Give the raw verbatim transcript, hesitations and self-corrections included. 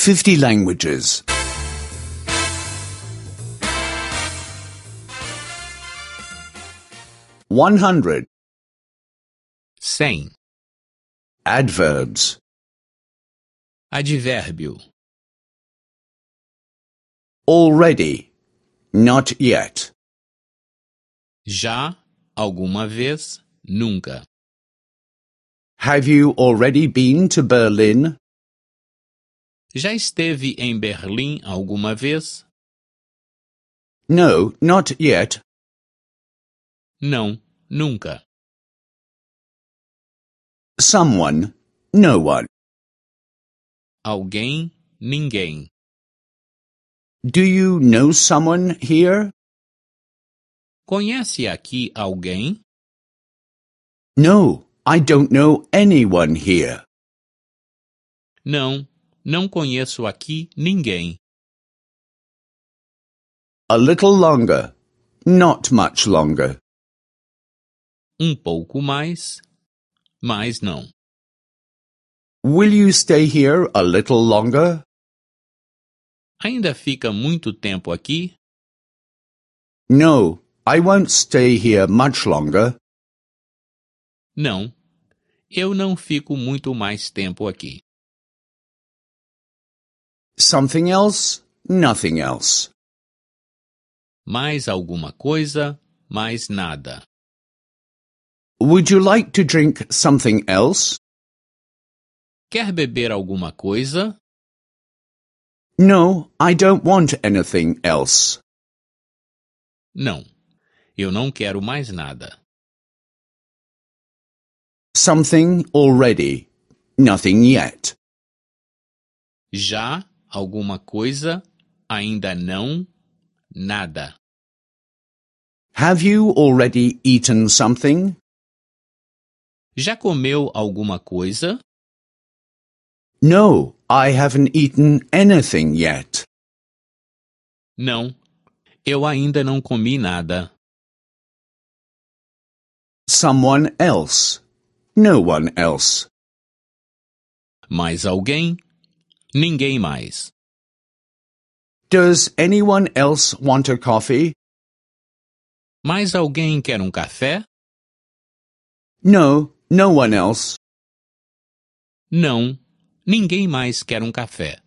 fifty languages. one hundred. Cem. Adverbs. Advérbio. Already. Not yet. Já, alguma vez, nunca. Have you already been to Berlin? Já esteve em Berlim alguma vez? No, not yet. Não, nunca. Someone, no one. Alguém, ninguém. Do you know someone here? Conhece aqui alguém? No, I don't know anyone here. Não, não conheço aqui ninguém. A little longer. Not much longer. Um pouco mais, mas não. Will you stay here a little longer? Ainda fica muito tempo aqui? No, I won't stay here much longer. Não, eu não fico muito mais tempo aqui. Something else? Nothing else. Mais alguma coisa, mais nada. Would you like to drink something else? Quer beber alguma coisa? No, I don't want anything else. Não, eu não quero mais nada. Something already. Nothing yet. Já, alguma coisa, ainda não, nada. Have you already eaten something? Já comeu alguma coisa? No, I haven't eaten anything yet. Não, eu ainda não comi nada. Someone else. No one else. Mais alguém? Ninguém mais. Does anyone else want a coffee? Mais alguém quer um café? No, no one else. Não, ninguém mais quer um café.